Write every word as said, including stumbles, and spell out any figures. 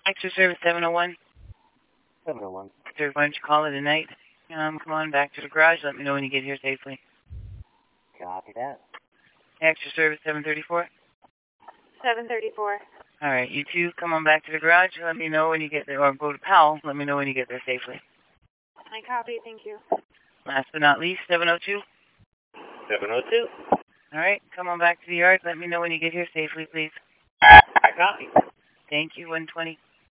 Extra service seven oh one. seven oh one. Sir, why don't you call it a night? Um, come on back to the garage. Let me know when you get here safely. Copy that. Extra service seven thirty-four. seven thirty-four. All right, you two, come on back to the garage. Let me know when you get there, or go to Powell. Let me know when you get there safely. I copy. Thank you. Last but not least, seven oh two. seven oh two. All right, come on back to the yard. Let me know when you get here safely, please. I copy. Thank you, one twenty.